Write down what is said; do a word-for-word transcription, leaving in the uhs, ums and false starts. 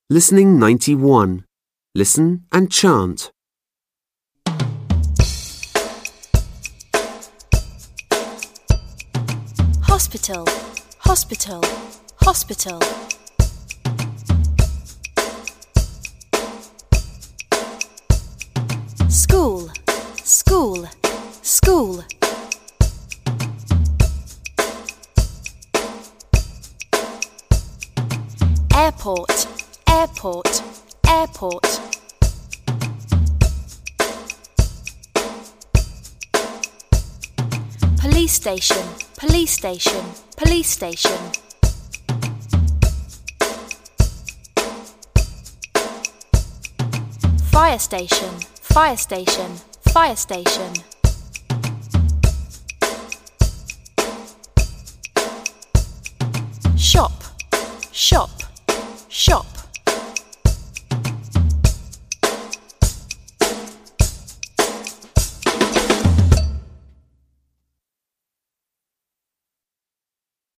Listening ninety-one. Listen and chant. Hospital, hospital, hospital. School, school, school. Airport, airport, airport. Police station, police station, police station. Fire station, fire station, fire station. Shop, shop, shop.